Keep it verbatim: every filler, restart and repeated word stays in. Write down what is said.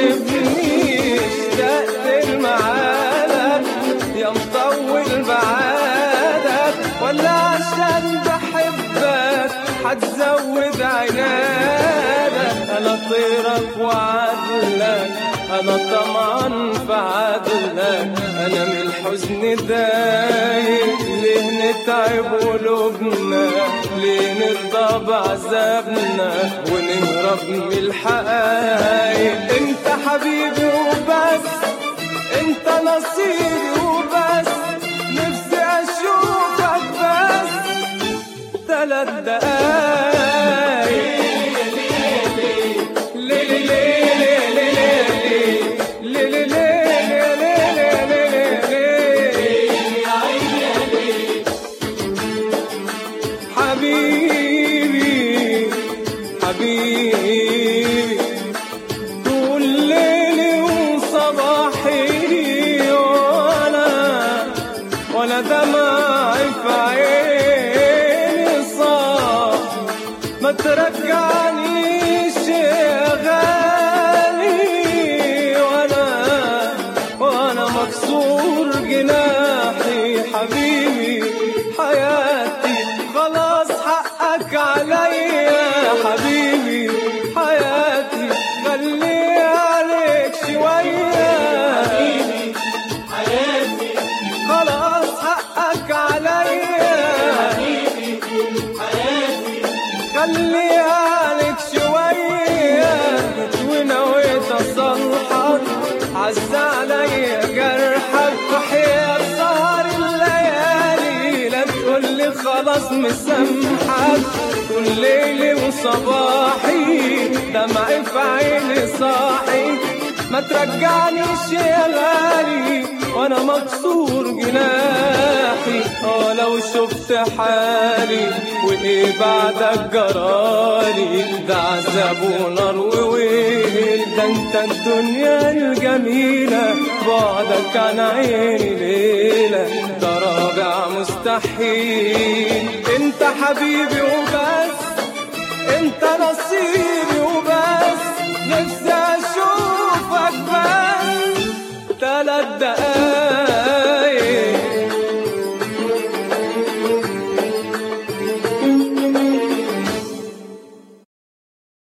تسيبني اشتقت لمعادك يا مطول بعادك، ولا عشان بحبك حتزود عنادك؟ انا طيرك وعدلك، انا طمعان في عدلك، انا من الحزن دايق. ليه نتعب قلوبنا؟ ليه نرضى بعذابنا ونهرب من الحقايق؟ انت حبيبي وبس، انت نصيبي وبس، نفسي اشوفك بس ثلاث دقايق. حبيبي حبيبي طول ليلي وصباحي وانا ولا دمعي في عيني صار. ما ترجعنيش يا غالي وانا وانا مكسور جناحي. حبيبي حياتي خلاص حقك عليا، حبيبي حياتي خلي عليك شوية. حبيبي حياتي خلاص حقك عليا، حبيبي حياتي خلي عليك شوية. ونويت أصلحك عز عليا جرحك، وحياة سهر الليالي لا تقولي خلاص مسامحك. كل ليلي وصباحي دمعي في عيني صاحي. ما ترجعنيش يا غالي وانا مكسور جناحي. اه لو شفت حالي وايه بعدك جرالي، ده عذاب ونار وويل. ده انت الدنيا الجميلة بعدك عن عيني ليلة، ده رابع مستحيل. انت حبيبي وبس، انت نصيبي